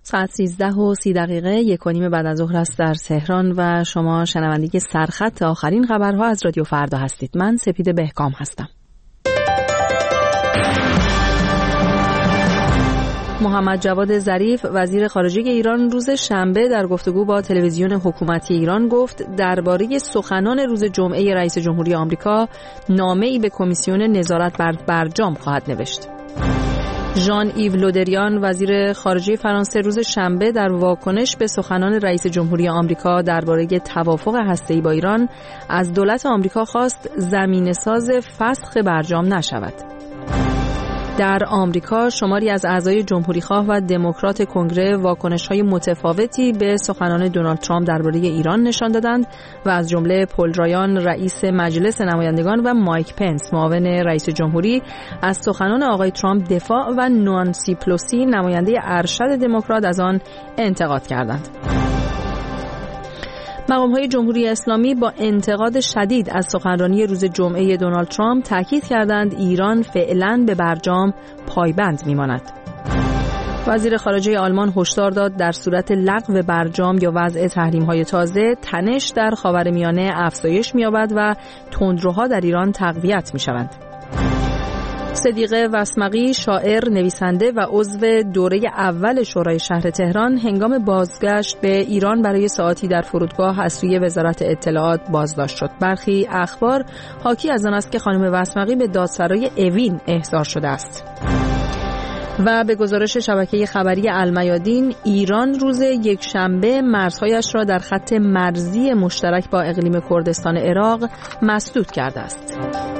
ساعت 13:30 1:15 بعد از ظهر است در تهران و شما شنونده سرخط آخرین خبرها از رادیو فردا هستید. من سپید بهکام هستم. محمد جواد ظریف وزیر خارجه ایران روز شنبه در گفتگو با تلویزیون حکومتی ایران گفت درباره سخنان روز جمعه رئیس جمهوری آمریکا نامه‌ای به کمیسیون نظارت بر برجام خواهد نوشت. ژان ایو لودریان وزیر خارجه فرانسه روز شنبه در واکنش به سخنان رئیس جمهوری آمریکا درباره توافق هسته‌ای با ایران از دولت آمریکا خواست زمینه‌ساز فسخ برجام نشود. در آمریکا شماری از اعضای جمهوریخواه و دموکرات کنگره واکنش‌های متفاوتی به سخنان دونالد ترامپ درباره ایران نشان دادند و از جمله پل رایان رئیس مجلس نمایندگان و مایک پنس معاون رئیس جمهوری از سخنان آقای ترامپ دفاع و نانسی پلوسی نماینده ارشد دموکرات از آن انتقاد کردند. مقام‌های جمهوری اسلامی با انتقاد شدید از سخنرانی روز جمعه دونالد ترامپ تاکید کردند ایران فعلاً به برجام پایبند می‌ماند. وزیر خارجه آلمان هشدار داد در صورت لغو برجام یا وضع تحریم‌های تازه تنش در خاورمیانه افزایش می‌یابد و تندروها در ایران تقویت می‌شوند. صدیقه وسمقی شاعر، نویسنده و عضو دوره اول شورای شهر تهران هنگام بازگشت به ایران برای ساعاتی در فرودگاه از سوی وزارت اطلاعات بازداشت شد. برخی اخبار حاکی از آن است که خانم وسمقی به دادسرای اوین احضار شده است. و به گزارش شبکه خبری المیادین ایران روز یکشنبه مرزهایش را در خط مرزی مشترک با اقلیم کردستان عراق مسدود کرده است.